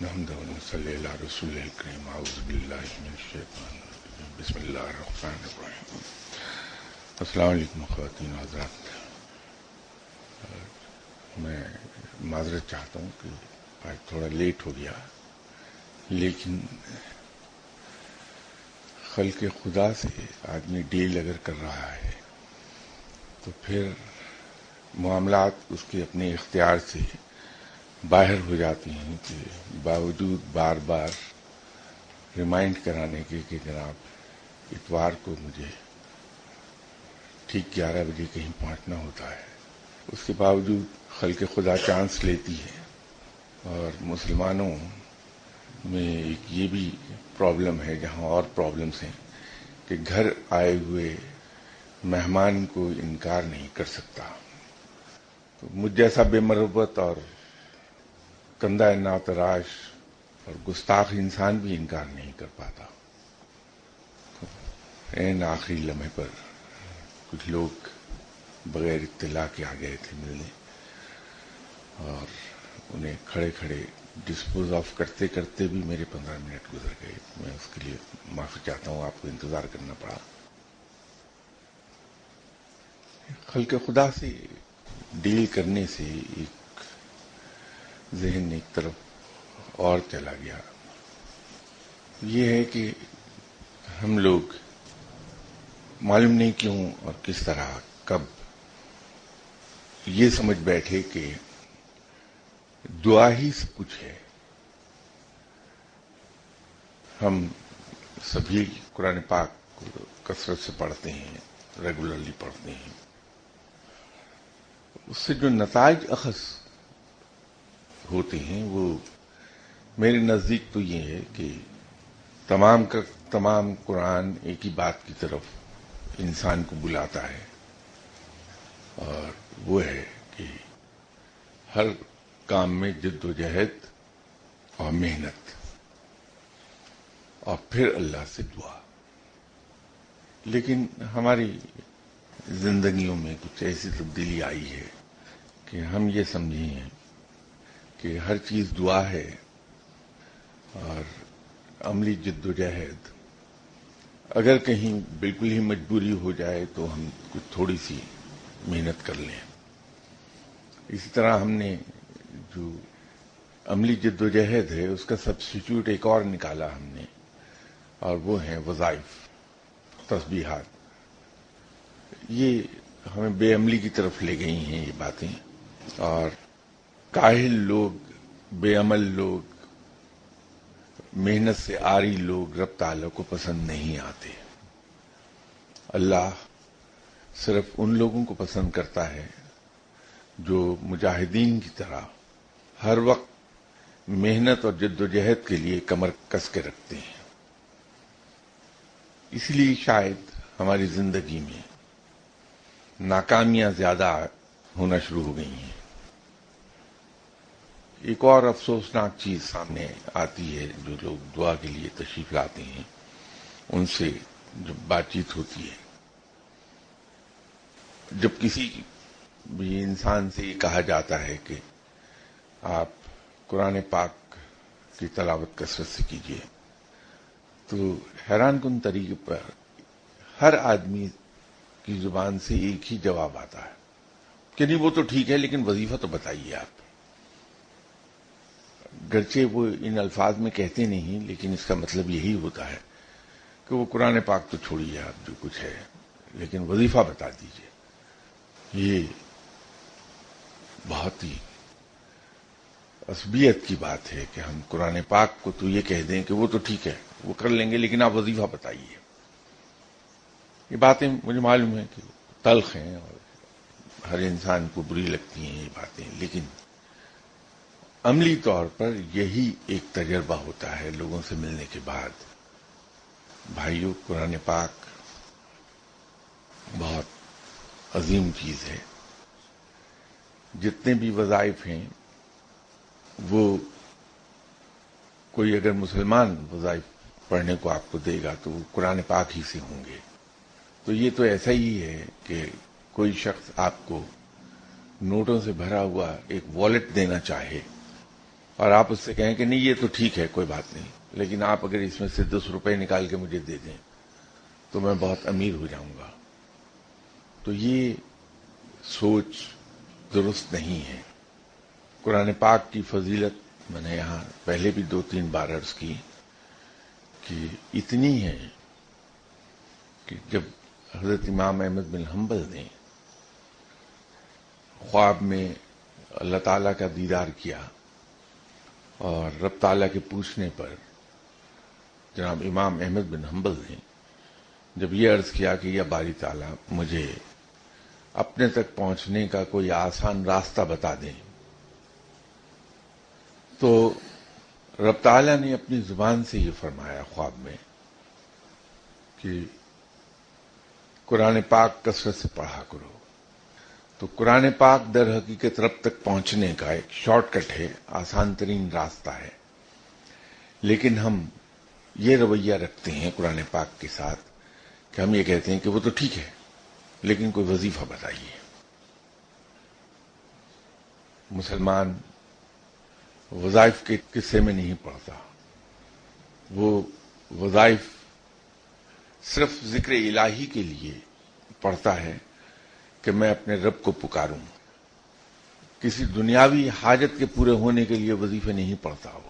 نحمده ونصلي على رسول الكريم اعوذ بالله من الشیطان الرجیم بسم اللہ الرحمن الرحیم. السلام علیکم خواتین و حضرات. میں معذرت چاہتا ہوں کہ آج تھوڑا لیٹ ہو گیا، لیکن خلق خدا سے آدمی ڈیل اگر کر رہا ہے تو پھر معاملات اس کے اپنے اختیار سے باہر ہو جاتی ہیں کہ باوجود بار بار ریمائنڈ کرانے کے کہ جناب اتوار کو مجھے ٹھیک 11 بجے کہیں پہنچنا ہوتا ہے، اس کے باوجود خلق خدا چانس لیتی ہے. اور مسلمانوں میں ایک یہ بھی پرابلم ہے، جہاں اور پرابلمس ہیں، کہ گھر آئے ہوئے مہمان کو انکار نہیں کر سکتا. تو مجھ جیسا بے مربت اور کندہ ناتراش اور گستاخ انسان بھی انکار نہیں کر پاتا. این آخری لمحے پر کچھ لوگ بغیر اطلاع کے آ گئے تھے ملنے، اور انہیں کھڑے کھڑے ڈسپوز آف کرتے کرتے بھی میرے 15 منٹ گزر گئے. میں اس کے لیے معافی چاہتا ہوں، آپ کو انتظار کرنا پڑا. خلق خدا سے ڈیل کرنے سے ایک ذہن ایک طرف اور چلا گیا. یہ ہے کہ ہم لوگ معلوم نہیں کیوں اور کس طرح کب یہ سمجھ بیٹھے کہ دعا ہی سب کچھ ہے. ہم سبھی قرآن پاک کو کثرت سے پڑھتے ہیں، ریگولرلی پڑھتے ہیں. اس سے جو نتائج اخذ ہوتے ہیں وہ میرے نزدیک تو یہ ہے کہ تمام کا تمام قرآن ایک ہی بات کی طرف انسان کو بلاتا ہے، اور وہ ہے کہ ہر کام میں جد و جہد اور محنت، اور پھر اللہ سے دعا. لیکن ہماری زندگیوں میں کچھ ایسی تبدیلی آئی ہے کہ ہم یہ سمجھے ہیں کہ ہر چیز دعا ہے، اور عملی جد و جہد اگر کہیں بالکل ہی مجبوری ہو جائے تو ہم کچھ تھوڑی سی محنت کر لیں. اسی طرح ہم نے جو عملی جد و جہد ہے اس کا سبسٹیٹیوٹ ایک اور نکالا ہم نے، اور وہ ہیں وظائف، تسبیحات. یہ ہمیں بے عملی کی طرف لے گئی ہیں یہ باتیں، اور کاہل لوگ، بے عمل لوگ، محنت سے عاری لوگ رب تعالیٰ کو پسند نہیں آتے. اللہ صرف ان لوگوں کو پسند کرتا ہے جو مجاہدین کی طرح ہر وقت محنت اور جد و جہد کے لیے کمر کس کے رکھتے ہیں. اس لیے شاید ہماری زندگی میں ناکامیاں زیادہ ہونا شروع ہو گئی ہیں. ایک اور افسوسناک چیز سامنے آتی ہے، جو لوگ دعا کے لیے تشریف لاتے ہیں ان سے جب بات چیت ہوتی ہے، جب کسی بھی انسان سے یہ کہا جاتا ہے کہ آپ قرآن پاک کی تلاوت کثرت سے کیجیے، تو حیران کن طریقے پر ہر آدمی کی زبان سے ایک ہی جواب آتا ہے کہ نہیں وہ تو ٹھیک ہے، لیکن وظیفہ تو بتائیے آپ. گرچہ وہ ان الفاظ میں کہتے نہیں، لیکن اس کا مطلب یہی ہوتا ہے کہ وہ قرآن پاک تو چھوڑیے آپ جو کچھ ہے، لیکن وظیفہ بتا دیجیے. یہ بہت ہی عصبیت کی بات ہے کہ ہم قرآن پاک کو تو یہ کہہ دیں کہ وہ تو ٹھیک ہے، وہ کر لیں گے، لیکن آپ وظیفہ بتائیے. یہ باتیں مجھے معلوم ہے کہ تلخ ہیں اور ہر انسان کو بری لگتی ہیں یہ باتیں، لیکن عملی طور پر یہی ایک تجربہ ہوتا ہے لوگوں سے ملنے کے بعد. بھائیو، قرآن پاک بہت عظیم چیز ہے. جتنے بھی وظائف ہیں وہ کوئی اگر مسلمان وظائف پڑھنے کو آپ کو دے گا تو وہ قرآن پاک ہی سے ہوں گے. تو یہ تو ایسا ہی ہے کہ کوئی شخص آپ کو نوٹوں سے بھرا ہوا ایک والیٹ دینا چاہے اور آپ اس سے کہیں کہ نہیں یہ تو ٹھیک ہے کوئی بات نہیں، لیکن آپ اگر اس میں سے 10 روپے نکال کے مجھے دے دیں تو میں بہت امیر ہو جاؤں گا، تو یہ سوچ درست نہیں ہے۔ قرآن پاک کی فضیلت میں نے یہاں پہلے بھی 2-3 بار عرض کی کہ اتنی ہے کہ جب حضرت امام احمد بن حنبل نے خواب میں اللہ تعالیٰ کا دیدار کیا اور رب تعالیٰ کے پوچھنے پر جناب امام احمد بن حنبل نے جب یہ عرض کیا کہ یا باری تعالیٰ مجھے اپنے تک پہنچنے کا کوئی آسان راستہ بتا دیں، تو رب تعالیٰ نے اپنی زبان سے یہ فرمایا خواب میں کہ قرآن پاک کثرت سے پڑھا کرو۔ تو قرآن پاک در حقیقت رب تک پہنچنے کا ایک شارٹ کٹ ہے، آسان ترین راستہ ہے، لیکن ہم یہ رویہ رکھتے ہیں قرآن پاک کے ساتھ کہ ہم یہ کہتے ہیں کہ وہ تو ٹھیک ہے لیکن کوئی وظیفہ بتائیے۔ مسلمان وظائف کے قصے میں نہیں پڑھتا، وہ وظائف صرف ذکر الہی کے لیے پڑھتا ہے کہ میں اپنے رب کو پکاروں، کسی دنیاوی حاجت کے پورے ہونے کے لیے وظیفے نہیں پڑھتا۔ وہ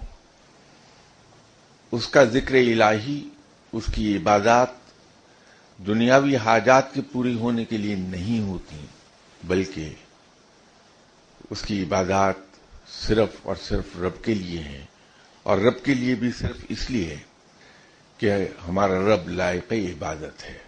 اس کا ذکر الہی، اس کی عبادات دنیاوی حاجات کے پوری ہونے کے لیے نہیں ہوتی، بلکہ اس کی عبادات صرف اور صرف رب کے لیے ہیں، اور رب کے لیے بھی صرف اس لیے کہ ہمارا رب لائق عبادت ہے۔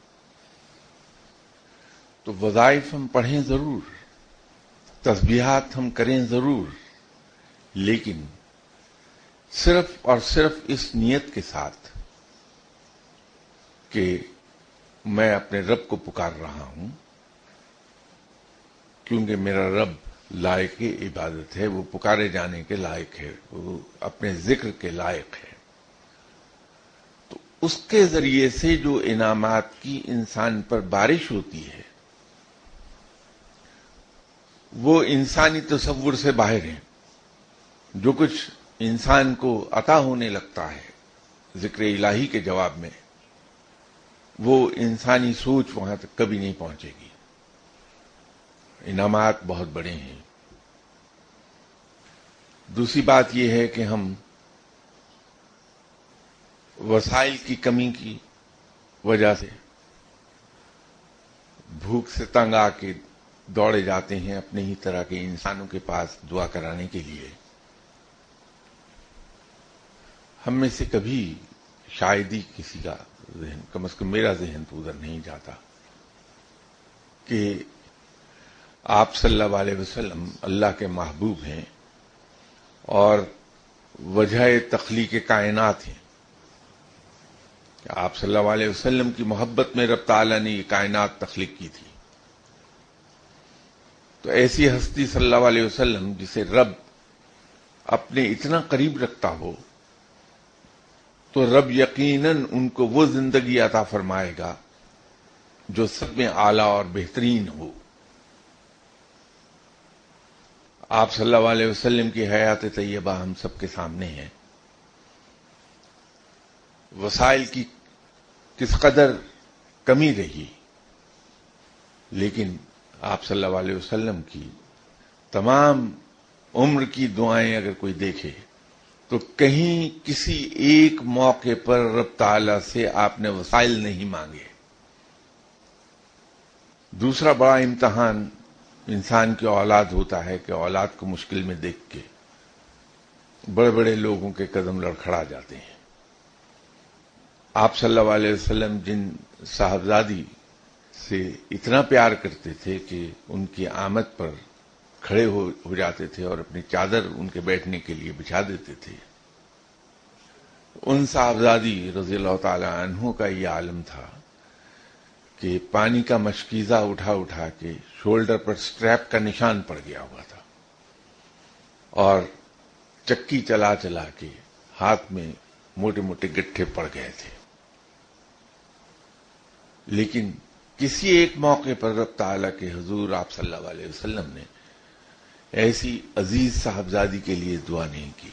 تو وظائف ہم پڑھیں ضرور، تسبیحات ہم کریں ضرور، لیکن صرف اور صرف اس نیت کے ساتھ کہ میں اپنے رب کو پکار رہا ہوں، کیونکہ میرا رب لائق عبادت ہے، وہ پکارے جانے کے لائق ہے، وہ اپنے ذکر کے لائق ہے۔ تو اس کے ذریعے سے جو انعامات کی انسان پر بارش ہوتی ہے وہ انسانی تصور سے باہر ہیں۔ جو کچھ انسان کو عطا ہونے لگتا ہے ذکر الہی کے جواب میں، وہ انسانی سوچ وہاں تک کبھی نہیں پہنچے گی۔ انعامات بہت بڑے ہیں۔ دوسری بات یہ ہے کہ ہم وسائل کی کمی کی وجہ سے بھوک سے تنگ آ کے دوڑے جاتے ہیں اپنے ہی طرح کے انسانوں کے پاس دعا کرانے کے لیے۔ ہم میں سے کبھی شاید ہی کسی کا ذہن، کم از کم میرا ذہن تو ادھر نہیں جاتا کہ آپ صلی اللہ علیہ وسلم اللہ کے محبوب ہیں اور وجہ تخلیق کائنات ہیں۔ آپ صلی اللہ علیہ وسلم کی محبت میں رب تعالیٰ نے یہ کائنات تخلیق کی تھی۔ تو ایسی ہستی صلی اللہ علیہ وسلم جسے رب اپنے اتنا قریب رکھتا ہو تو رب یقیناً ان کو وہ زندگی عطا فرمائے گا جو سب میں اعلیٰ اور بہترین ہو۔ آپ صلی اللہ علیہ وسلم کی حیات طیبہ ہم سب کے سامنے ہے۔ وسائل کی کس قدر کمی رہی، لیکن آپ صلی اللہ علیہ وسلم کی تمام عمر کی دعائیں اگر کوئی دیکھے تو کہیں کسی ایک موقع پر رب تعالیٰ سے آپ نے وسائل نہیں مانگے۔ دوسرا بڑا امتحان انسان کی اولاد ہوتا ہے کہ اولاد کو مشکل میں دیکھ کے بڑے بڑے لوگوں کے قدم لڑکھڑا جاتے ہیں۔ آپ صلی اللہ علیہ وسلم جن صاحبزادی سے اتنا پیار کرتے تھے کہ ان کی آمد پر کھڑے ہو جاتے تھے اور اپنی چادر ان کے بیٹھنے کے لیے بچھا دیتے تھے، ان صاحبزادی رضی اللہ تعالی عنہ کا یہ عالم تھا کہ پانی کا مشکیزہ اٹھا اٹھا کے شولڈر پر سٹریپ کا نشان پڑ گیا ہوا تھا، اور چکی چلا چلا کے ہاتھ میں موٹے موٹے گٹھے پڑ گئے تھے۔ لیکن کسی ایک موقع پر رب تعالیٰ کے حضور آپ صلی اللہ علیہ وسلم نے ایسی عزیز صاحبزادی کے لیے دعا نہیں کی.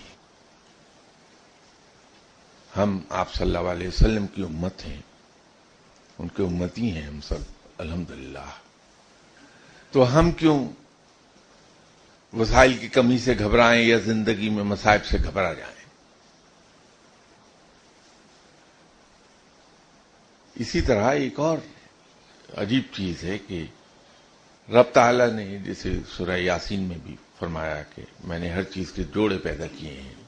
ہم آپ صلی اللہ علیہ وسلم کی امت ہیں، ان کے امتی ہیں ہم سب الحمدللہ. تو ہم کیوں وسائل کی کمی سے گھبرائیں یا زندگی میں مصائب سے گھبرا جائیں؟ اسی طرح ایک اور عجیب چیز ہے کہ رب تعالیٰ نے جیسے سورہ یاسین میں بھی فرمایا کہ میں نے ہر چیز کے جوڑے پیدا کیے ہیں،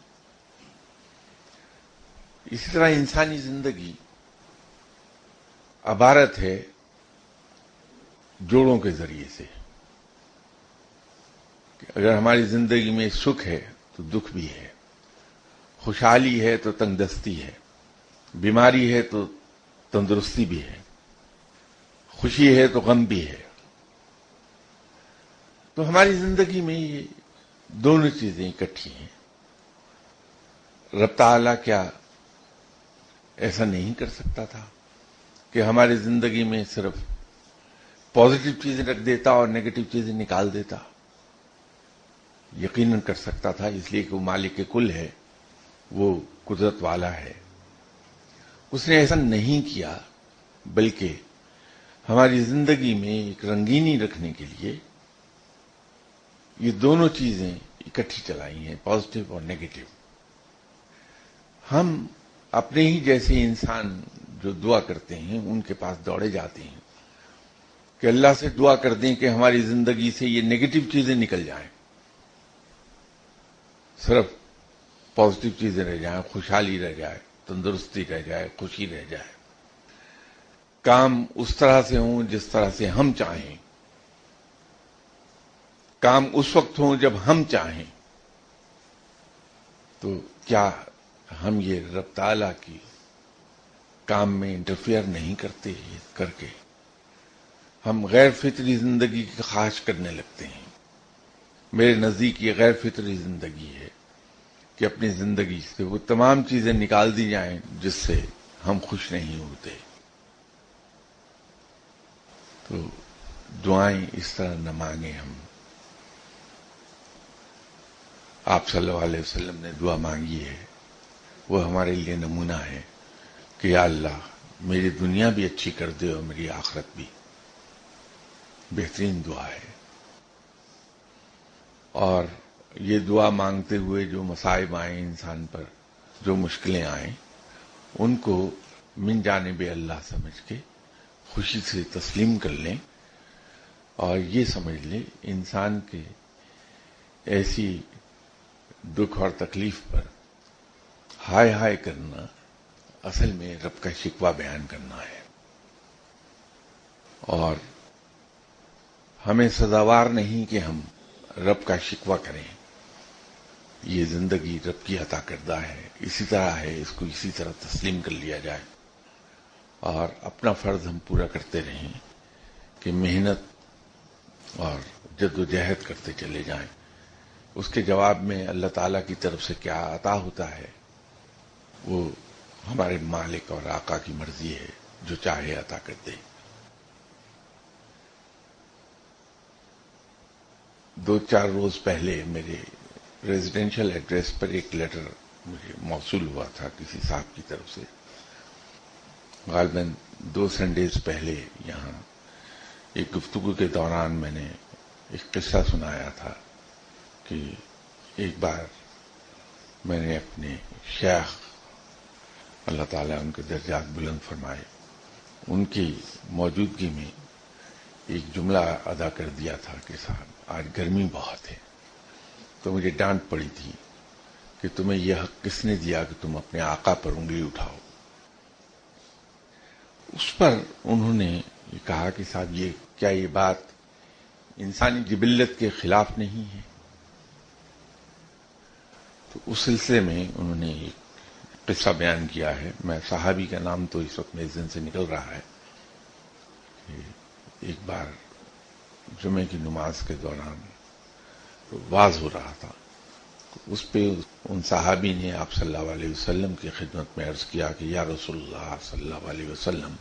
اسی طرح انسانی زندگی عبارت ہے جوڑوں کے ذریعے سے. کہ اگر ہماری زندگی میں سکھ ہے تو دکھ بھی ہے، خوشحالی ہے تو تنگ دستی ہے، بیماری ہے تو تندرستی بھی ہے، خوشی ہے تو غم بھی ہے. تو ہماری زندگی میں یہ دونوں چیزیں اکٹھی ہیں. رب تعالیٰ کیا ایسا نہیں کر سکتا تھا کہ ہماری زندگی میں صرف پازیٹو چیزیں رکھ دیتا اور نیگیٹو چیزیں نکال دیتا؟ یقیناً کر سکتا تھا، اس لیے کہ وہ مالک کل ہے، وہ قدرت والا ہے. اس نے ایسا نہیں کیا، بلکہ ہماری زندگی میں ایک رنگینی رکھنے کے لیے یہ دونوں چیزیں اکٹھی چلائی ہیں، پازیٹو اور نیگیٹو. ہم اپنے ہی جیسے انسان جو دعا کرتے ہیں ان کے پاس دوڑے جاتے ہیں کہ اللہ سے دعا کر دیں کہ ہماری زندگی سے یہ نیگیٹو چیزیں نکل جائیں، صرف پازیٹو چیزیں رہ جائیں، خوشحالی رہ جائے، تندرستی رہ جائے، خوشی رہ جائے، کام اس طرح سے ہوں جس طرح سے ہم چاہیں، کام اس وقت ہوں جب ہم چاہیں. تو کیا ہم یہ رب تعالیٰ کی کام میں انٹرفیئر نہیں کرتے؟ کر کے ہم غیر فطری زندگی کی خواہش کرنے لگتے ہیں. میرے نزدیک یہ غیر فطری زندگی ہے کہ اپنی زندگی سے وہ تمام چیزیں نکال دی جائیں جس سے ہم خوش نہیں ہوتے. تو دعائیں اس طرح نہ مانگیں. ہم آپ صلی اللہ علیہ وسلم نے دعا مانگی ہے، وہ ہمارے لیے نمونہ ہے کہ یا اللہ میری دنیا بھی اچھی کر دے اور میری آخرت بھی. بہترین دعا ہے. اور یہ دعا مانگتے ہوئے جو مصائب آئیں انسان پر، جو مشکلیں آئیں، ان کو من جانب اللہ سمجھ کے خوشی سے تسلیم کر لیں اور یہ سمجھ لیں انسان کے ایسی دکھ اور تکلیف پر ہائے ہائے کرنا اصل میں رب کا شکوہ بیان کرنا ہے. اور ہمیں سزاوار نہیں کہ ہم رب کا شکوہ کریں. یہ زندگی رب کی عطا کردہ ہے، اسی طرح ہے، اس کو اسی طرح تسلیم کر لیا جائے اور اپنا فرض ہم پورا کرتے رہیں کہ محنت اور جد و جہد کرتے چلے جائیں. اس کے جواب میں اللہ تعالیٰ کی طرف سے کیا عطا ہوتا ہے وہ ہمارے مالک اور آقا کی مرضی ہے، جو چاہے عطا کر دے. 2-4 روز پہلے میرے ریزیڈینشل ایڈریس پر ایک لیٹر مجھے موصول ہوا تھا کسی صاحب کی طرف سے. غالباً 2 سنڈیز پہلے یہاں ایک گفتگو کے دوران میں نے ایک قصہ سنایا تھا کہ ایک بار میں نے اپنے شیخ، اللہ تعالیٰ ان کے درجات بلند فرمائے، ان کی موجودگی میں ایک جملہ ادا کر دیا تھا کہ صاحب آج گرمی بہت ہے. تو مجھے ڈانٹ پڑی تھی کہ تمہیں یہ حق کس نے دیا کہ تم اپنے آقا پر انگلی اٹھاؤ. اس پر انہوں نے کہا کہ صاحب کیا یہ بات انسانی جبلت کے خلاف نہیں ہے؟ تو اس سلسلے میں انہوں نے ایک قصہ بیان کیا ہے. میں صحابی کا نام تو اس وقت میرے ذہن سے نکل رہا ہے. ایک بار جمعے کی نماز کے دوران واز ہو رہا تھا، اس پہ ان صحابی نے آپ صلی اللہ علیہ وسلم کی خدمت میں عرض کیا کہ یا رسول اللہ صلی اللہ علیہ وسلم،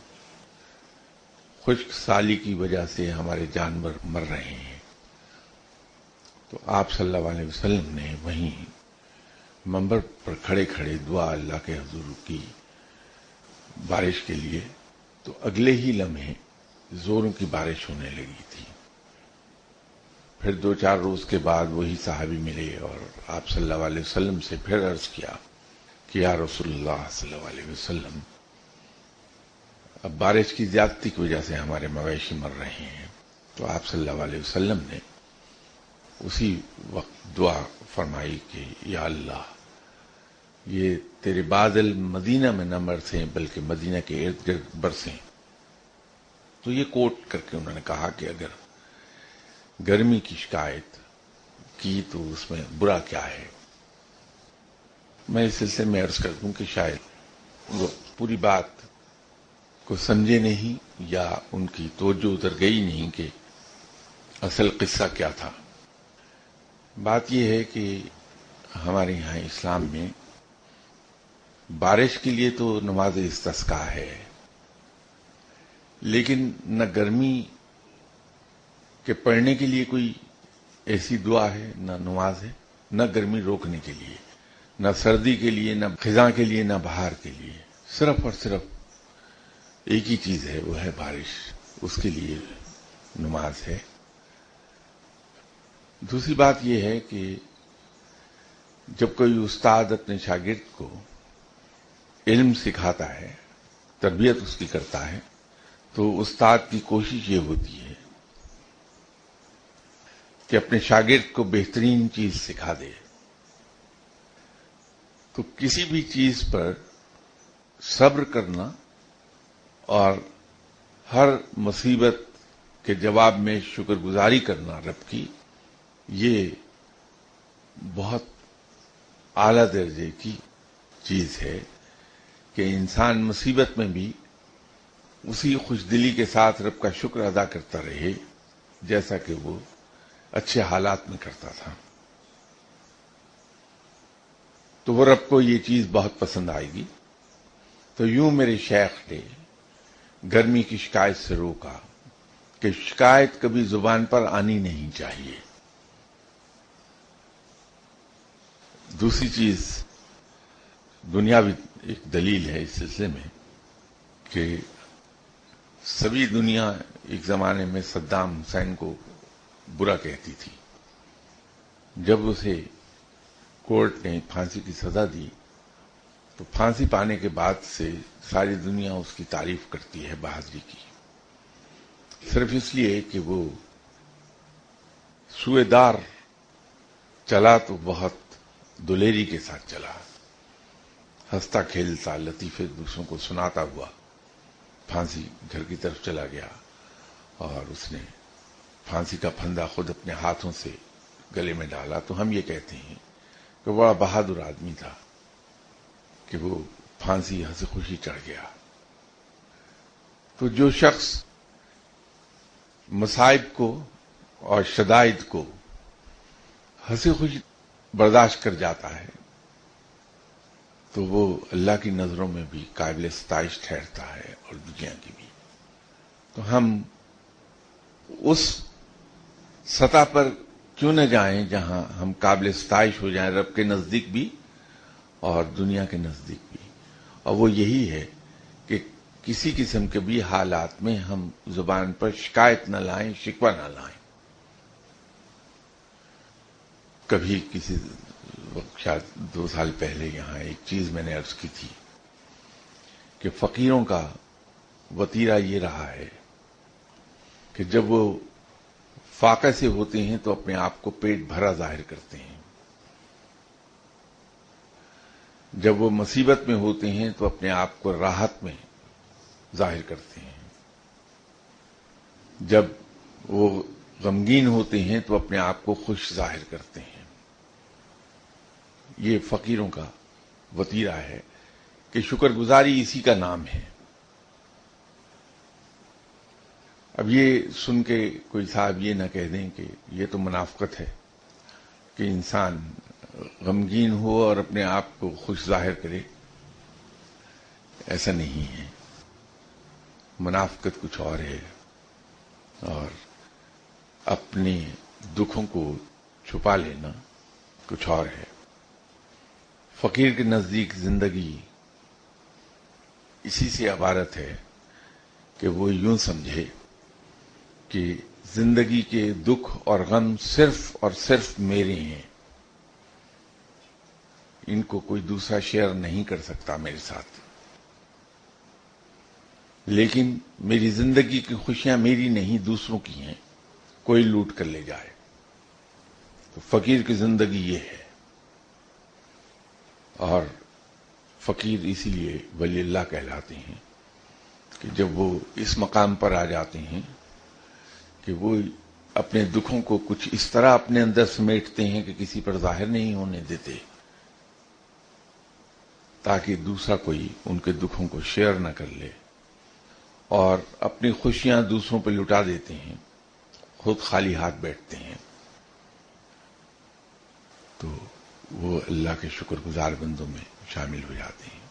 خشک سالی کی وجہ سے ہمارے جانور مر رہے ہیں، تو آپ صلی اللہ علیہ وسلم نے وہیں منبر پر کھڑے کھڑے دعا اللہ کے حضور کی بارش کے لیے، تو اگلے ہی لمحے زوروں کی بارش ہونے لگی تھی۔ پھر 2-4 روز کے بعد وہی صحابی ملے اور آپ صلی اللہ علیہ وسلم سے پھر عرض کیا کہ یا رسول اللہ صلی اللہ علیہ وسلم، اب بارش کی زیادتی کی وجہ سے ہمارے مویشی مر رہے ہیں۔ تو آپ صلی اللہ علیہ وسلم نے اسی وقت دعا فرمائی کہ یا اللہ، یہ تیرے بادل مدینہ میں نہ برسیں بلکہ مدینہ کے ارد گرد برسیں۔ تو یہ کوٹ کر کے انہوں نے کہا کہ اگر گرمی کی شکایت کی تو اس میں برا کیا ہے۔ میں اس سلسلے میں عرض کر دوں کہ شاید وہ پوری بات کو سمجھے نہیں یا ان کی توجہ ادھر گئی نہیں کہ اصل قصہ کیا تھا۔ بات یہ ہے کہ ہمارے یہاں اسلام میں بارش کے لیے تو نماز استسقاء ہے، لیکن نہ گرمی کے پڑھنے کے لیے کوئی ایسی دعا ہے، نہ نماز ہے، نہ گرمی روکنے کے لیے، نہ سردی کے لیے، نہ خزاں کے لیے، نہ بہار کے لیے۔ صرف اور صرف ایک ہی چیز ہے، وہ ہے بارش، اس کے لیے نماز ہے۔ دوسری بات یہ ہے کہ جب کوئی استاد اپنے شاگرد کو علم سکھاتا ہے، تربیت اس کی کرتا ہے، تو استاد کی کوشش یہ ہوتی ہے کہ اپنے شاگرد کو بہترین چیز سکھا دے۔ تو کسی بھی چیز پر صبر کرنا اور ہر مصیبت کے جواب میں شکر گزاری کرنا رب کی، یہ بہت اعلیٰ درجے کی چیز ہے کہ انسان مصیبت میں بھی اسی خوش دلی کے ساتھ رب کا شکر ادا کرتا رہے جیسا کہ وہ اچھے حالات میں کرتا تھا۔ تو وہ رب کو یہ چیز بہت پسند آئے گی۔ تو یوں میرے شیخ نے گرمی کی شکایت سے روکا کہ شکایت کبھی زبان پر آنی نہیں چاہیے۔ دوسری چیز دنیاوی ایک دلیل ہے اس سلسلے میں کہ سبھی دنیا ایک زمانے میں صدام حسین کو برا کہتی تھی۔ جب اسے کورٹ نے پھانسی کی سزا دی تو پھانسی پانے کے بعد سے ساری دنیا اس کی تعریف کرتی ہے بہادری کی، صرف اس لیے کہ وہ سوئے دار چلا تو بہت دلیری کے ساتھ چلا، ہنستا کھیلتا لطیفے دوسروں کو سناتا ہوا پھانسی گھر کی طرف چلا گیا، اور اس نے پھانسی کا پھندا خود اپنے ہاتھوں سے گلے میں ڈالا۔ تو ہم یہ کہتے ہیں کہ بڑا بہادر آدمی تھا کہ وہ پھانسی ہنسی خوشی چڑھ گیا۔ تو جو شخص مصائب کو اور شدائد کو ہنسی خوشی برداشت کر جاتا ہے تو وہ اللہ کی نظروں میں بھی قابل ستائش ٹھہرتا ہے اور دنیا کی بھی۔ تو ہم اس سطح پر کیوں نہ جائیں جہاں ہم قابل ستائش ہو جائیں رب کے نزدیک بھی اور دنیا کے نزدیک بھی، اور وہ یہی ہے کہ کسی قسم کے بھی حالات میں ہم زبان پر شکایت نہ لائیں، شکوہ نہ لائیں۔ کبھی کسی وقت شاید 2 سال پہلے یہاں ایک چیز میں نے عرض کی تھی کہ فقیروں کا وتیرہ یہ رہا ہے کہ جب وہ فاقے سے ہوتے ہیں تو اپنے آپ کو پیٹ بھرا ظاہر کرتے ہیں، جب وہ مصیبت میں ہوتے ہیں تو اپنے آپ کو راحت میں ظاہر کرتے ہیں، جب وہ غمگین ہوتے ہیں تو اپنے آپ کو خوش ظاہر کرتے ہیں۔ یہ فقیروں کا وتیرہ ہے کہ شکر گزاری اسی کا نام ہے۔ اب یہ سن کے کوئی صاحب یہ نہ کہہ دیں کہ یہ تو منافقت ہے کہ انسان غمگین ہو اور اپنے آپ کو خوش ظاہر کرے۔ ایسا نہیں ہے، منافقت کچھ اور ہے، اور اپنے دکھوں کو چھپا لینا کچھ اور ہے۔ فقیر کے نزدیک زندگی اسی سے عبارت ہے کہ وہ یوں سمجھے کہ زندگی کے دکھ اور غم صرف اور صرف میرے ہیں، ان کو کوئی دوسرا شیئر نہیں کر سکتا میرے ساتھ، لیکن میری زندگی کی خوشیاں میری نہیں دوسروں کی ہیں، کوئی لوٹ کر لے جائے۔ تو فقیر کی زندگی یہ ہے، اور فقیر اسی لیے ولی اللہ کہلاتے ہیں کہ جب وہ اس مقام پر آ جاتے ہیں کہ وہ اپنے دکھوں کو کچھ اس طرح اپنے اندر سمیٹتے ہیں کہ کسی پر ظاہر نہیں ہونے دیتے تاکہ دوسرا کوئی ان کے دکھوں کو شیئر نہ کر لے، اور اپنی خوشیاں دوسروں پہ لٹا دیتے ہیں، خود خالی ہاتھ بیٹھتے ہیں، تو وہ اللہ کے شکر گزار بندوں میں شامل ہو جاتے ہیں۔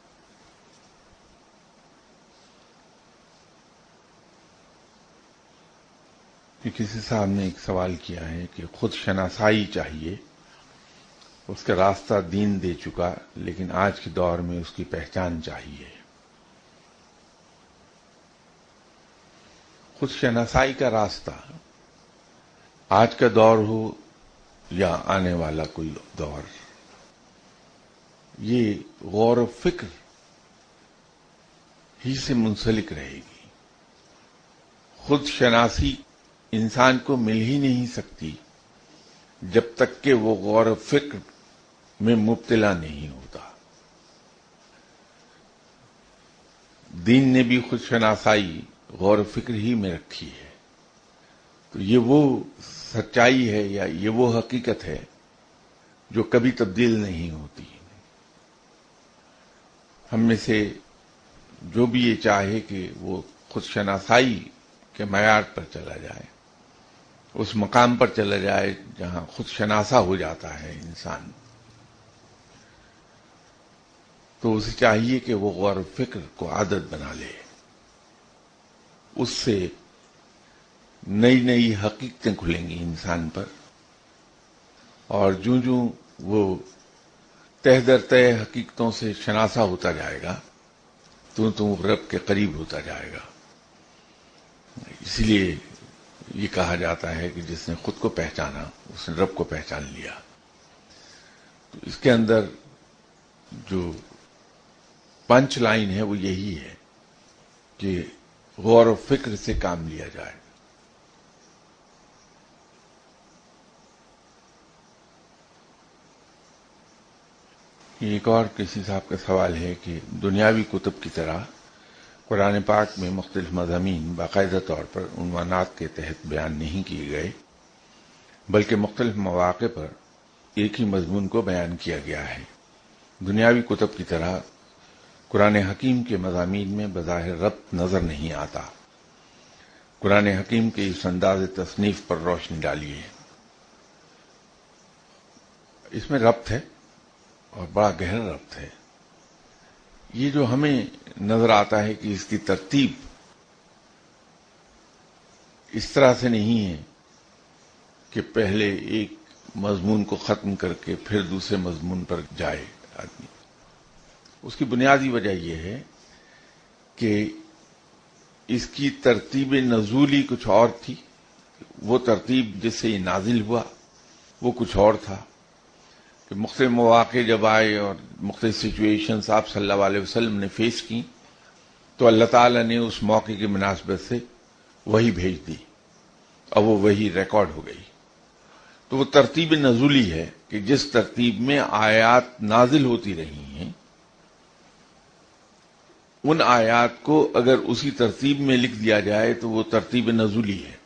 کسی صاحب نے ایک سوال کیا ہے کہ خود شناسائی چاہیے، اس کا راستہ دین دے چکا لیکن آج کے دور میں اس کی پہچان چاہیے۔ خود شناسائی کا راستہ آج کا دور ہو یا آنے والا کوئی دور، یہ غور و فکر ہی سے منسلک رہے گی۔ خود شناسی انسان کو مل ہی نہیں سکتی جب تک کہ وہ غور و فکر میں مبتلا نہیں ہوتا۔ دین نے بھی خود شناسائی غور و فکر ہی میں رکھی ہے، تو یہ وہ سچائی ہے یا یہ وہ حقیقت ہے جو کبھی تبدیل نہیں ہوتی۔ ہم میں سے جو بھی یہ چاہے کہ وہ خود شناسائی کے معیار پر چلا جائے، اس مقام پر چلا جائے جہاں خود شناسا ہو جاتا ہے انسان، تو اسے چاہیے کہ وہ غور و فکر کو عادت بنا لے، اس سے نئی نئی حقیقتیں کھلیں گی انسان پر، اور جوں جوں وہ تہ در تہ حقیقتوں سے شناسا ہوتا جائے گا تو رب کے قریب ہوتا جائے گا۔ اسی لیے یہ کہا جاتا ہے کہ جس نے خود کو پہچانا اس نے رب کو پہچان لیا۔ تو اس کے اندر جو پنچ لائن ہے وہ یہی ہے کہ غور و فکر سے کام لیا جائے۔ ایک اور کسی صاحب کا سوال ہے کہ دنیاوی کتب کی طرح قرآن پاک میں مختلف مضامین باقاعدہ طور پر عنوانات کے تحت بیان نہیں کیے گئے، بلکہ مختلف مواقع پر ایک ہی مضمون کو بیان کیا گیا ہے۔ دنیاوی کتب کی طرح قرآن حکیم کے مضامین میں بظاہر ربط نظر نہیں آتا۔ قرآن حکیم کے اس انداز تصنیف پر روشنی ڈالیے۔ اس میں ربط ہے اور بڑا گہرا ربط ہے۔ یہ جو ہمیں نظر آتا ہے کہ اس کی ترتیب اس طرح سے نہیں ہے کہ پہلے ایک مضمون کو ختم کر کے پھر دوسرے مضمون پر جائے آدمی، اس کی بنیادی وجہ یہ ہے کہ اس کی ترتیب نزولی کچھ اور تھی، وہ ترتیب جس سے یہ نازل ہوا وہ کچھ اور تھا، کہ مختلف مواقع جب آئے اور مختلف سچویشنز آپ صلی اللہ علیہ وسلم نے فیس کی تو اللہ تعالیٰ نے اس موقع کی مناسبت سے وہی بھیج دی اور وہ وہی ریکارڈ ہو گئی۔ تو وہ ترتیب نزولی ہے کہ جس ترتیب میں آیات نازل ہوتی رہی ہیں ان آیات کو اگر اسی ترتیب میں لکھ دیا جائے تو وہ ترتیب نزولی ہے۔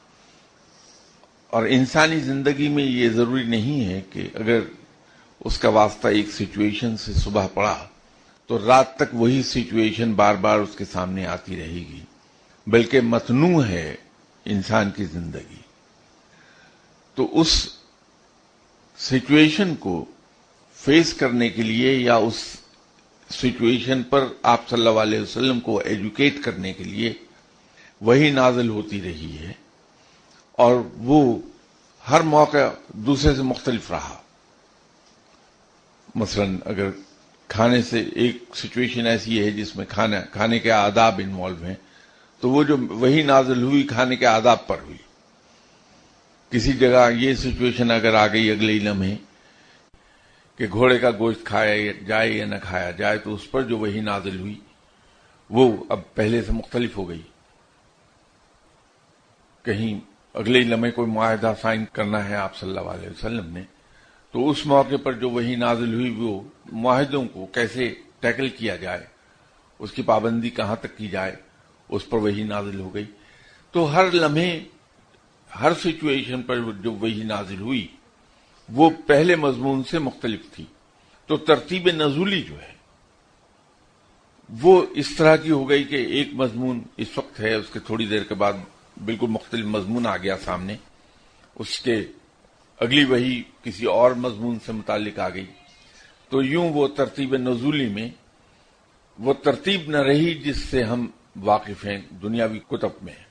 اور انسانی زندگی میں یہ ضروری نہیں ہے کہ اگر اس کا واسطہ ایک سچویشن سے صبح پڑا تو رات تک وہی سچویشن بار بار اس کے سامنے آتی رہے گی، بلکہ متنوع ہے انسان کی زندگی۔ تو اس سچویشن کو فیس کرنے کے لیے یا اس سچویشن پر آپ صلی اللہ علیہ وسلم کو ایجوکیٹ کرنے کے لیے وہی نازل ہوتی رہی ہے، اور وہ ہر موقع دوسرے سے مختلف رہا. مثلاً اگر کھانے سے ایک سچویشن ایسی ہے جس میں کھانے کے آداب انوالو ہیں، تو وہ جو وہی نازل ہوئی کھانے کے آداب پر ہوئی. کسی جگہ یہ سچویشن اگر آ گئی اگلے ہی لمحے کہ گھوڑے کا گوشت کھایا جائے یا نہ کھایا جائے، تو اس پر جو وہی نازل ہوئی وہ اب پہلے سے مختلف ہو گئی. کہیں اگلے ہی لمحے کوئی معاہدہ سائن کرنا ہے آپ صلی اللہ علیہ وسلم نے، تو اس موقع پر جو وہی نازل ہوئی وہ معاہدوں کو کیسے ٹیکل کیا جائے، اس کی پابندی کہاں تک کی جائے، اس پر وہی نازل ہو گئی. تو ہر لمحے ہر سچویشن پر جو وہی نازل ہوئی وہ پہلے مضمون سے مختلف تھی. تو ترتیب نزولی جو ہے وہ اس طرح کی ہو گئی کہ ایک مضمون اس وقت ہے، اس کے تھوڑی دیر کے بعد بالکل مختلف مضمون آ گیا سامنے، اس کے اگلی وہی کسی اور مضمون سے متعلق آ گئی. تو یوں وہ ترتیب نزولی میں وہ ترتیب نہ رہی جس سے ہم واقف ہیں دنیاوی کتب میں.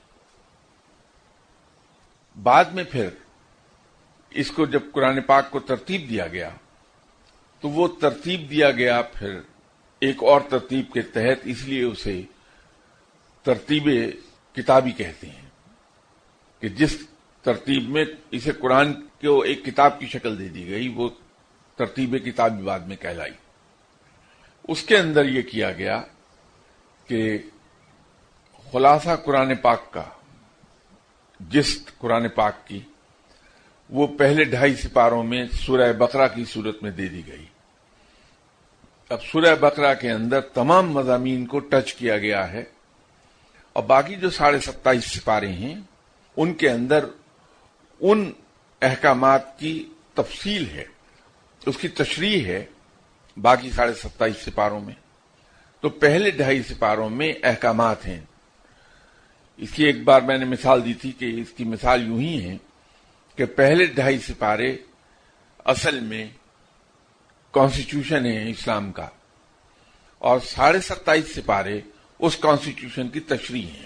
بعد میں پھر اس کو جب قرآن پاک کو ترتیب دیا گیا تو وہ ترتیب دیا گیا پھر ایک اور ترتیب کے تحت، اس لیے اسے ترتیب کتابی کہتے ہیں کہ جس ترتیب میں اسے قرآن کو ایک کتاب کی شکل دے دی گئی وہ ترتیب کتابی بعد میں کہلائی. اس کے اندر یہ کیا گیا کہ خلاصہ قرآن پاک کا، جست قرآن پاک کی، وہ پہلے 2.5 سپاروں میں سورہ بقرہ کی صورت میں دے دی گئی. اب سورہ بقرہ کے اندر تمام مضامین کو ٹچ کیا گیا ہے، اور باقی جو 27.5 سپارے ہیں ان کے اندر ان احکامات کی تفصیل ہے، اس کی تشریح ہے باقی 27.5 سپاروں میں. تو پہلے 2.5 سپاروں میں احکامات ہیں. اس کی ایک بار میں نے مثال دی تھی کہ اس کی مثال یوں ہی ہے کہ پہلے 2.5 سپارے اصل میں کانسٹیٹیوشن ہے اسلام کا، اور 27.5 سپارے اس کانسٹیٹیوشن کی تشریح ہیں.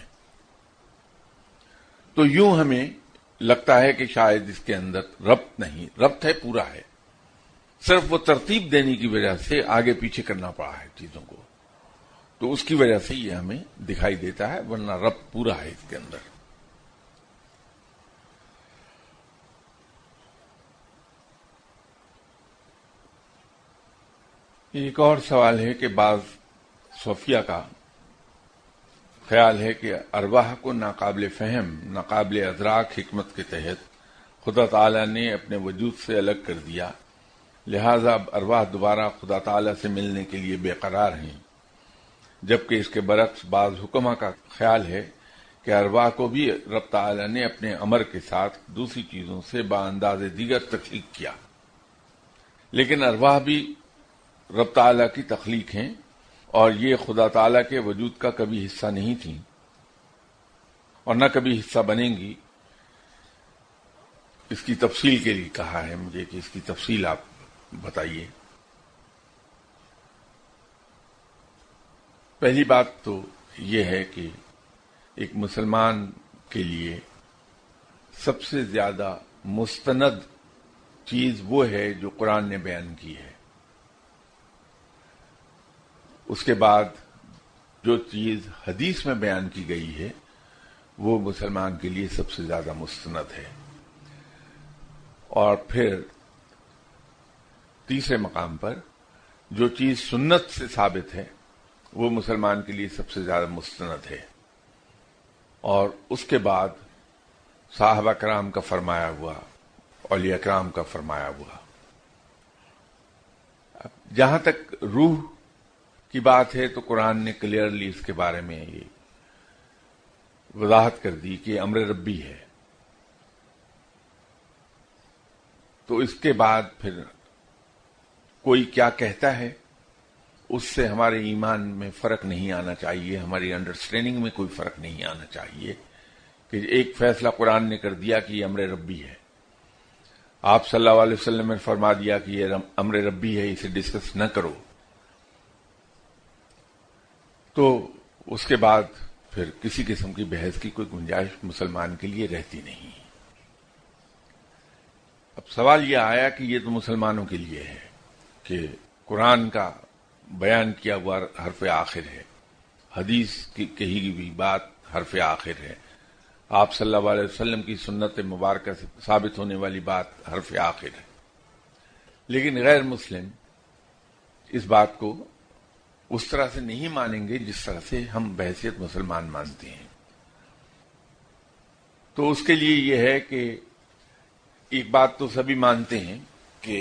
تو یوں ہمیں لگتا ہے کہ شاید اس کے اندر ربط نہیں، ربط ہے، پورا ہے، صرف وہ ترتیب دینے کی وجہ سے آگے پیچھے کرنا پڑا ہے چیزوں کو، تو اس کی وجہ سے یہ ہمیں دکھائی دیتا ہے، ورنہ ربط پورا ہے اس کے اندر. ایک اور سوال ہے کہ بعض صوفیہ کا خیال ہے کہ ارواح کو ناقابل فہم، ناقابل ادراک حکمت کے تحت خدا تعالی نے اپنے وجود سے الگ کر دیا، لہذا اب ارواح دوبارہ خدا تعالی سے ملنے کے لیے بے قرار ہیں، جبکہ اس کے برعکس بعض حکماء کا خیال ہے کہ ارواح کو بھی رب تعالی نے اپنے امر کے ساتھ دوسری چیزوں سے بانداز دیگر تخلیق کیا، لیکن ارواح بھی رب تعالی کی تخلیق ہیں اور یہ خدا تعالی کے وجود کا کبھی حصہ نہیں تھیں اور نہ کبھی حصہ بنیں گی. اس کی تفصیل کے لیے کہا ہے مجھے کہ اس کی تفصیل آپ بتائیے. پہلی بات تو یہ ہے کہ ایک مسلمان کے لیے سب سے زیادہ مستند چیز وہ ہے جو قرآن نے بیان کی ہے. اس کے بعد جو چیز حدیث میں بیان کی گئی ہے وہ مسلمان کے لیے سب سے زیادہ مستند ہے. اور پھر تیسرے مقام پر جو چیز سنت سے ثابت ہے وہ مسلمان کے لیے سب سے زیادہ مستند ہے. اور اس کے بعد صحابہ کرام کا فرمایا ہوا، اولیاء کرام کا فرمایا ہوا. جہاں تک روح کی بات ہے تو قرآن نے کلیئرلی اس کے بارے میں یہ وضاحت کر دی کہ امر ربی ہے. تو اس کے بعد پھر کوئی کیا کہتا ہے اس سے ہمارے ایمان میں فرق نہیں آنا چاہیے، ہماری انڈرسٹینڈنگ میں کوئی فرق نہیں آنا چاہیے کہ ایک فیصلہ قرآن نے کر دیا کہ یہ امر ربی ہے، آپ صلی اللہ علیہ وسلم نے فرما دیا کہ یہ امر ربی ہے، اسے ڈسکس نہ کرو، تو اس کے بعد پھر کسی قسم کی بحث کی کوئی گنجائش مسلمان کے لیے رہتی نہیں. اب سوال یہ آیا کہ یہ تو مسلمانوں کے لیے ہے کہ قرآن کا بیان کیا ہوا حرف آخر ہے، حدیث کی کہی ہوئی بات حرف آخر ہے، آپ صلی اللہ علیہ وسلم کی سنت مبارکہ سے ثابت ہونے والی بات حرف آخر ہے، لیکن غیر مسلم اس بات کو اس طرح سے نہیں مانیں گے جس طرح سے ہم بحیثیت مسلمان مانتے ہیں۔ تو اس کے لیے یہ ہے کہ ایک بات تو سبھی مانتے ہیں کہ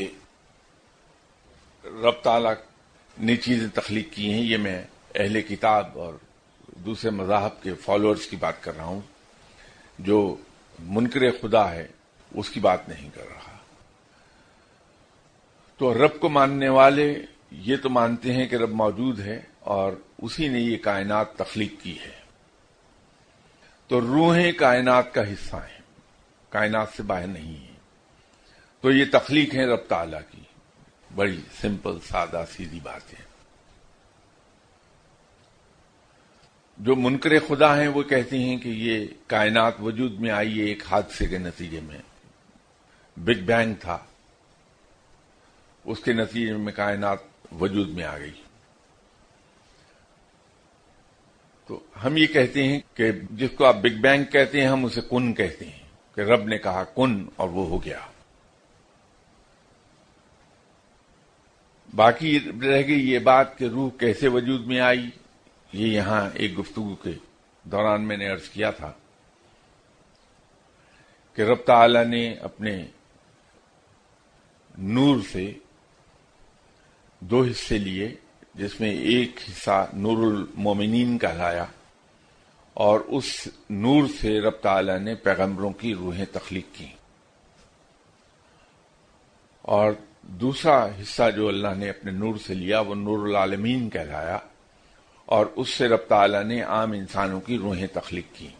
رب تعالیٰ نے چیزیں تخلیق کی ہیں، یہ میں اہل کتاب اور دوسرے مذاہب کے فالوورز کی بات کر رہا ہوں، جو منکر خدا ہے اس کی بات نہیں کر رہا۔ تو رب کو ماننے والے یہ تو مانتے ہیں کہ رب موجود ہے اور اسی نے یہ کائنات تخلیق کی ہے، تو روحیں کائنات کا حصہ ہیں، کائنات سے باہر نہیں ہیں، تو یہ تخلیق ہے رب تعالیٰ کی۔ بڑی سمپل سادہ سیدھی بات ہے۔ جو منکر خدا ہیں وہ کہتے ہیں کہ یہ کائنات وجود میں آئی ہے ایک حادثے کے نتیجے میں، بگ بینگ تھا، اس کے نتیجے میں کائنات وجود میں آ گئی۔ تو ہم یہ کہتے ہیں کہ جس کو آپ بگ بینگ کہتے ہیں ہم اسے کن کہتے ہیں، کہ رب نے کہا کن اور وہ ہو گیا۔ باقی رہ گئی یہ بات کہ روح کیسے وجود میں آئی، یہ یہاں ایک گفتگو کے دوران میں نے عرض کیا تھا کہ رب تعالی نے اپنے نور سے دو حصے لیے، جس میں ایک حصہ نور المومنین کہلایا، اور اس نور سے رب تعالی نے پیغمبروں کی روحیں تخلیق کی، اور دوسرا حصہ جو اللہ نے اپنے نور سے لیا وہ نور العالمین کہلایا، اور اس سے رب تعالی نے عام انسانوں کی روحیں تخلیق کی۔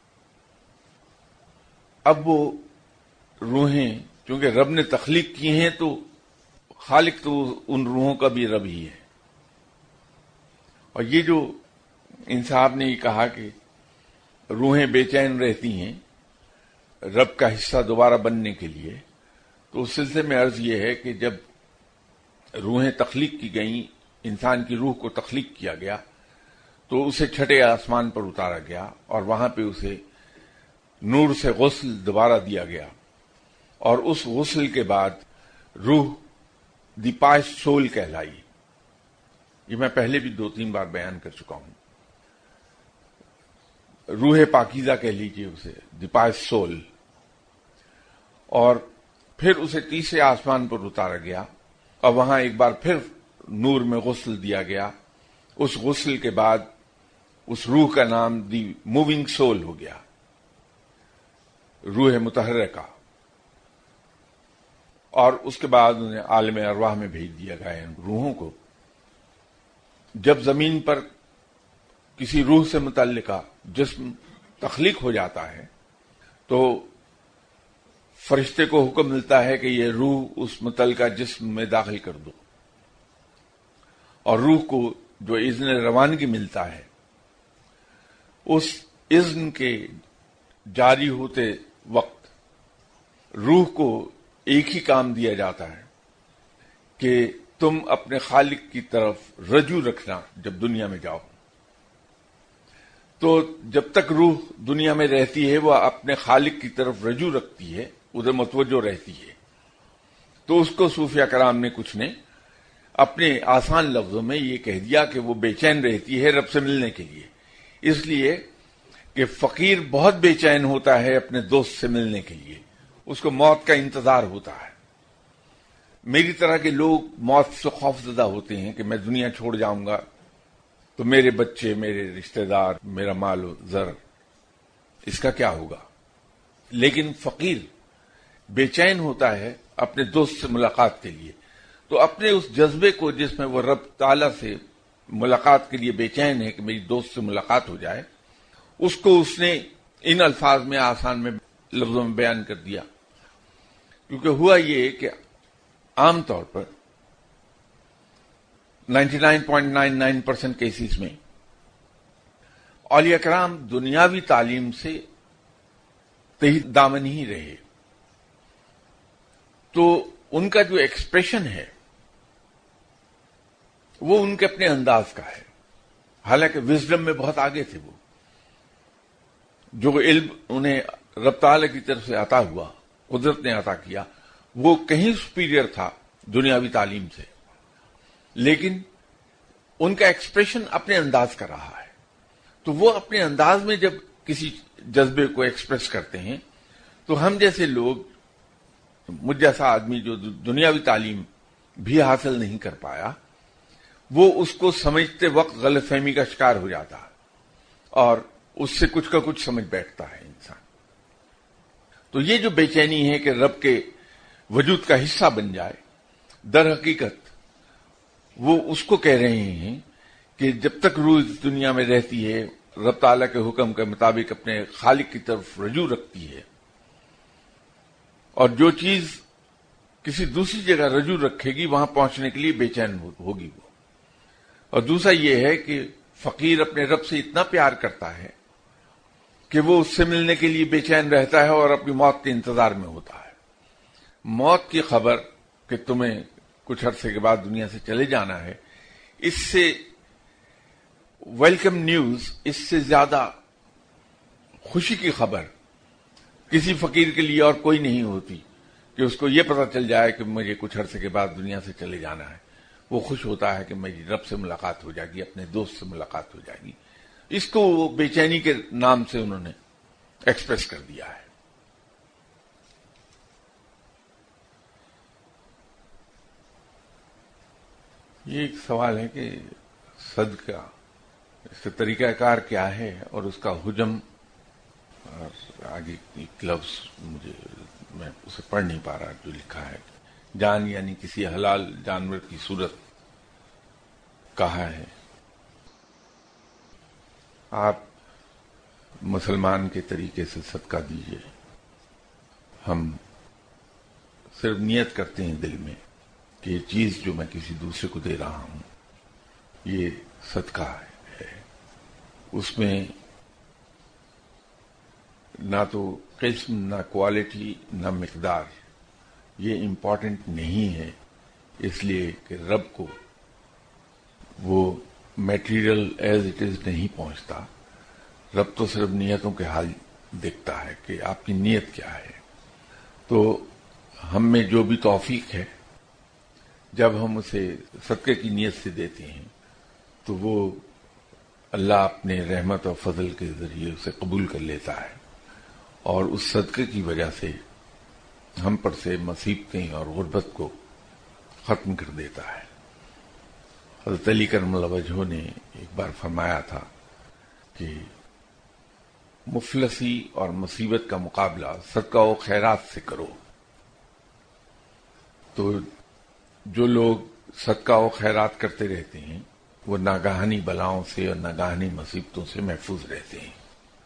اب وہ روحیں چونکہ رب نے تخلیق کی ہیں تو خالق تو ان روحوں کا بھی رب ہی ہے۔ اور یہ جو ان صاحب نے یہ کہا کہ روحیں بے چین رہتی ہیں رب کا حصہ دوبارہ بننے کے لیے، تو اس سلسلے میں عرض یہ ہے کہ جب روحیں تخلیق کی گئیں، انسان کی روح کو تخلیق کیا گیا تو اسے چھٹے آسمان پر اتارا گیا اور وہاں پہ اسے نور سے غسل دوبارہ دیا گیا، اور اس غسل کے بعد روح دی پائس سول کہلائی۔ یہ میں پہلے بھی 2-3 بار بیان کر چکا ہوں۔ روح پاکیزہ کہہ لیجئے اسے، دی پائس سول، اور پھر اسے تیسرے آسمان پر اتارا گیا اور وہاں ایک بار پھر نور میں غسل دیا گیا۔ اس غسل کے بعد اس روح کا نام دی موونگ سول ہو گیا، روح متحرکہ، اور اس کے بعد انہیں عالم ارواح میں بھیج دیا گیا ان روحوں کو۔ جب زمین پر کسی روح سے متعلقہ جسم تخلیق ہو جاتا ہے تو فرشتے کو حکم ملتا ہے کہ یہ روح اس متعلقہ جسم میں داخل کر دو، اور روح کو جو اذن روانگی ملتا ہے اس اذن کے جاری ہوتے وقت روح کو ایک ہی کام دیا جاتا ہے کہ تم اپنے خالق کی طرف رجوع رکھنا جب دنیا میں جاؤ۔ تو جب تک روح دنیا میں رہتی ہے وہ اپنے خالق کی طرف رجوع رکھتی ہے، ادھر متوجہ رہتی ہے۔ تو اس کو صوفیہ کرام نے کچھ نے اپنے آسان لفظوں میں یہ کہہ دیا کہ وہ بے چین رہتی ہے رب سے ملنے کے لیے، اس لیے کہ فقیر بہت بے چین ہوتا ہے اپنے دوست سے ملنے کے لیے، اس کو موت کا انتظار ہوتا ہے۔ میری طرح کے لوگ موت سے خوف زدہ ہوتے ہیں کہ میں دنیا چھوڑ جاؤں گا تو میرے بچے، میرے رشتہ دار، میرا مال و زر، اس کا کیا ہوگا؟ لیکن فقیر بے چین ہوتا ہے اپنے دوست سے ملاقات کے لیے، تو اپنے اس جذبے کو جس میں وہ رب تعالیٰ سے ملاقات کے لیے بے چین ہے کہ میری دوست سے ملاقات ہو جائے، اس کو اس نے ان الفاظ میں آسان میں لفظوں میں بیان کر دیا۔ کیونکہ ہوا یہ کہ عام طور پر 99.99% کیسز میں اولیاء کرام دنیاوی تعلیم سے تحت دامن ہی رہے، تو ان کا جو ایکسپریشن ہے وہ ان کے اپنے انداز کا ہے. حالانکہ وزڈم میں بہت آگے تھے وہ. جو علم انہیں رب تعالی کی طرف سے عطا ہوا، قدرت نے عطا کیا، وہ کہیں سپیریئر تھا دنیاوی تعلیم سے، لیکن ان کا ایکسپریشن اپنے انداز کا رہا ہے. تو وہ اپنے انداز میں جب کسی جذبے کو ایکسپریس کرتے ہیں تو ہم جیسے لوگ، مجھ جیسا آدمی جو دنیاوی تعلیم بھی حاصل نہیں کر پایا، وہ اس کو سمجھتے وقت غلط فہمی کا شکار ہو جاتا ہے اور اس سے کچھ کا کچھ سمجھ بیٹھتا ہے انسان. تو یہ جو بے چینی ہے کہ رب کے وجود کا حصہ بن جائے، در حقیقت وہ اس کو کہہ رہے ہیں کہ جب تک روح اس دنیا میں رہتی ہے، رب تعالیٰ کے حکم کے مطابق اپنے خالق کی طرف رجوع رکھتی ہے، اور جو چیز کسی دوسری جگہ رجوع رکھے گی وہاں پہنچنے کے لیے بے چین ہوگی وہ. اور دوسرا یہ ہے کہ فقیر اپنے رب سے اتنا پیار کرتا ہے کہ وہ اس سے ملنے کے لیے بے چین رہتا ہے اور اپنی موت کے انتظار میں ہوتا ہے. موت کی خبر کہ تمہیں کچھ عرصے کے بعد دنیا سے چلے جانا ہے، اس سے ویلکم نیوز، اس سے زیادہ خوشی کی خبر کسی فقیر کے لیے اور کوئی نہیں ہوتی کہ اس کو یہ پتہ چل جائے کہ مجھے کچھ عرصے کے بعد دنیا سے چلے جانا ہے. وہ خوش ہوتا ہے کہ میری رب سے ملاقات ہو جائے گی، اپنے دوست سے ملاقات ہو جائے گی. اس کو وہ بے چینی کے نام سے انہوں نے ایکسپریس کر دیا ہے. یہ ایک سوال ہے کہ صدقہ، اس کا طریقہ کار کیا ہے اور اس کا حجم، اور آگے ایک لفظ میں اسے پڑھ نہیں پا رہا جو لکھا ہے، جان یعنی کسی حلال جانور کی صورت کہا ہے. آپ مسلمان کے طریقے سے صدقہ دیجیے. ہم صرف نیت کرتے ہیں دل میں کہ یہ چیز جو میں کسی دوسرے کو دے رہا ہوں یہ صدقہ ہے. اس میں نہ تو قسم، نہ کوالٹی، نہ مقدار، یہ امپورٹنٹ نہیں ہے، اس لیے کہ رب کو وہ میٹیریل ایز اٹ از نہیں پہنچتا. رب تو صرف نیتوں کے حال دیکھتا ہے کہ آپ کی نیت کیا ہے. تو ہم میں جو بھی توفیق ہے، جب ہم اسے صدقے کی نیت سے دیتے ہیں تو وہ اللہ اپنے رحمت اور فضل کے ذریعے اسے قبول کر لیتا ہے، اور اس صدقے کی وجہ سے ہم پر سے مصیبتیں اور غربت کو ختم کر دیتا ہے. حضرت علی کرم اللہ وجہہ نے ایک بار فرمایا تھا کہ مفلسی اور مصیبت کا مقابلہ صدقہ و خیرات سے کرو. تو جو لوگ صدقہ و خیرات کرتے رہتے ہیں وہ ناگہانی بلاؤں سے اور ناگہانی مصیبتوں سے محفوظ رہتے ہیں.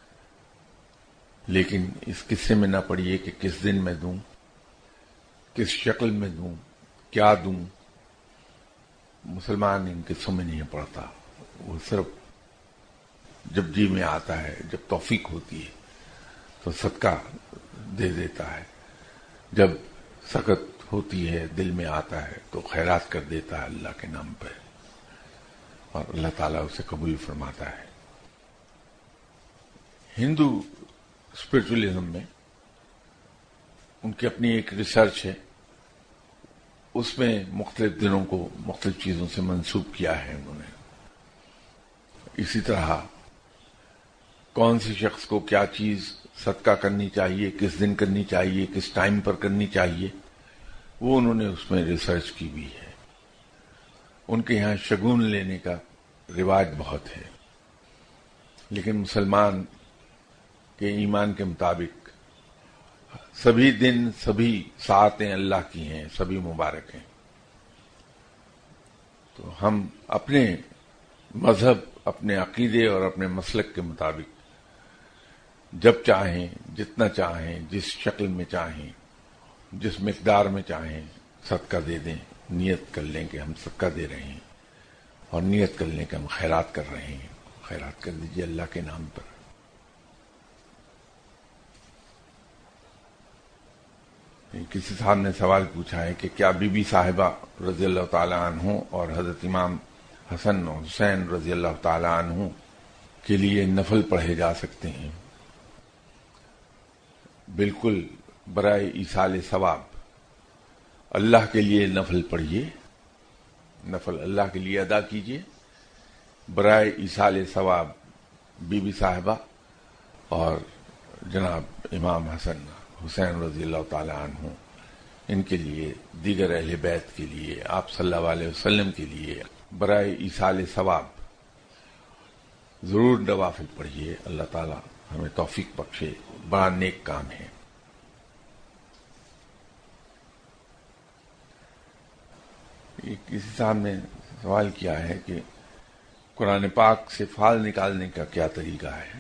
لیکن اس قصے میں نہ پڑیے کہ کس دن میں دوں، کس شکل میں دوں، کیا دوں. مسلمان ان قصوں میں نہیں پڑتا. وہ صرف جب جی میں آتا ہے، جب توفیق ہوتی ہے تو صدقہ دے دیتا ہے، جب سخت ہوتی ہے، دل میں آتا ہے تو خیرات کر دیتا ہے اللہ کے نام پر، اور اللہ تعالیٰ اسے قبول فرماتا ہے. ہندو اسپرچولزم میں ان کی اپنی ایک ریسرچ ہے، اس میں مختلف دنوں کو مختلف چیزوں سے منسوب کیا ہے انہوں نے. اسی طرح کون سی شخص کو کیا چیز صدقہ کرنی چاہیے، کس دن کرنی چاہیے، کس ٹائم پر کرنی چاہیے، وہ انہوں نے اس میں ریسرچ کی بھی ہے. ان کے یہاں شگون لینے کا رواج بہت ہے، لیکن مسلمان کے ایمان کے مطابق سبھی دن، سبھی ساعتیں اللہ کی ہیں، سبھی مبارک ہیں. تو ہم اپنے مذہب، اپنے عقیدے اور اپنے مسلک کے مطابق جب چاہیں، جتنا چاہیں، جس شکل میں چاہیں، جس مقدار میں چاہیں صدقہ دے دیں. نیت کر لیں کہ ہم صدقہ دے رہے ہیں، اور نیت کر لیں کہ ہم خیرات کر رہے ہیں. خیرات کر دیجیے اللہ کے نام پر. کسی صاحب نے سوال پوچھا ہے کہ کیا بی بی صاحبہ رضی اللہ تعالی عنہ اور حضرت امام حسن و حسین رضی اللہ تعالی عنہ کے لیے نفل پڑھے جا سکتے ہیں؟ بالکل، برائے ایصال ثواب اللہ کے لیے نفل پڑھیے، نفل اللہ کے لیے ادا کیجیے، برائے ایصال ثواب بی بی صاحبہ اور جناب امام حسن حسین رضی اللہ تعالی عنہ، ان کے لیے، دیگر اہل بیت کے لیے، آپ صلی اللہ علیہ وسلم کے لیے برائے ایصال ثواب ضرور نوافل پڑھیے۔ اللہ تعالی ہمیں توفیق بخشے، بڑا نیک کام ہے۔ کسی صاحب نے سوال کیا ہے کہ قرآن پاک سے فال نکالنے کا کیا طریقہ ہے؟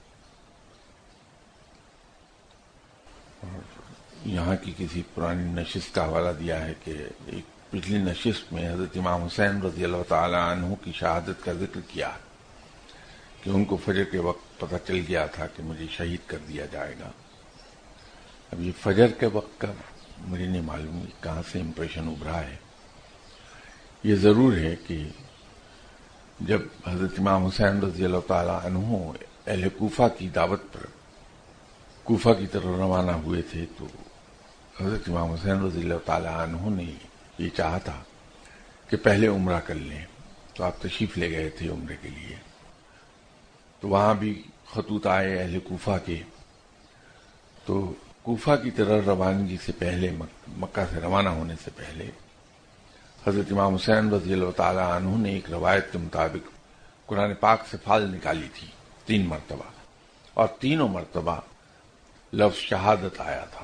یہاں کی کسی پرانی نشست کا حوالہ دیا ہے کہ ایک پچھلی نشست میں حضرت امام حسین رضی اللہ تعالی عنہ کی شہادت کا ذکر کیا کہ ان کو فجر کے وقت پتہ چل گیا تھا کہ مجھے شہید کر دیا جائے گا۔ اب یہ فجر کے وقت کا مجھے نہیں معلوم کہاں سے امپریشن ابھرا ہے۔ یہ ضرور ہے کہ جب حضرت امام حسین رضی اللہ تعالی عنہ اہل کوفہ کی دعوت پر کوفہ کی طرف روانہ ہوئے تھے تو حضرت امام حسین رضی اللہ تعالی عنہ نے یہ چاہا تھا کہ پہلے عمرہ کر لیں، تو آپ تشریف لے گئے تھے عمرے کے لیے۔ تو وہاں بھی خطوط آئے اہل کوفہ کے، تو کوفہ کی طرف روانگی سے پہلے، مکہ سے روانہ ہونے سے پہلے، حضرت امام حسین رضی اللہ تعالی عنہ نے ایک روایت کے مطابق قرآن پاک سے فال نکالی تھی 3 مرتبہ، اور تینوں مرتبہ لفظ شہادت آیا تھا۔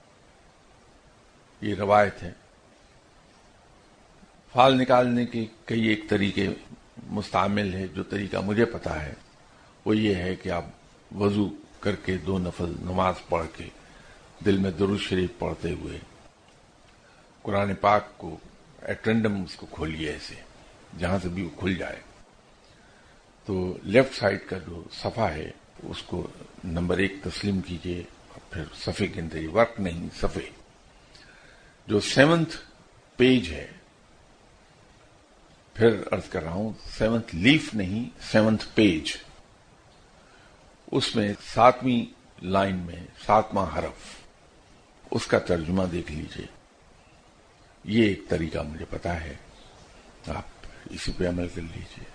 یہ روایت ہے۔ فال نکالنے کے کئی ایک طریقے مستعمل ہے۔ جو طریقہ مجھے پتا ہے وہ یہ ہے کہ آپ وضو کر کے 2 نفل نماز پڑھ کے دل میں درود شریف پڑھتے ہوئے قرآن پاک کو ایٹرنڈم اس کو کھولیے، ایسے جہاں سے بھی وہ کھل جائے، تو لیفٹ سائڈ کا جو صفحہ ہے اس کو نمبر 1 تسلیم کیجئے، اور پھر صفحے کے اندر، ورق نہیں، صفحے، جو 7th پیج ہے، پھر عرض کر رہا ہوں 7th لیف نہیں، 7th پیج، اس میں 7ویں لائن میں 7واں حرف، اس کا ترجمہ دیکھ لیجئے۔ یہ ایک طریقہ مجھے پتا ہے، آپ اسی پہ عمل کر لیجئے،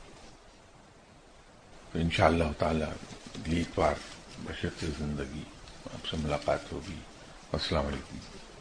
تو انشاءاللہ تعالی اگلی اتوار بشرط زندگی آپ سے ملاقات ہوگی۔ السلام علیکم۔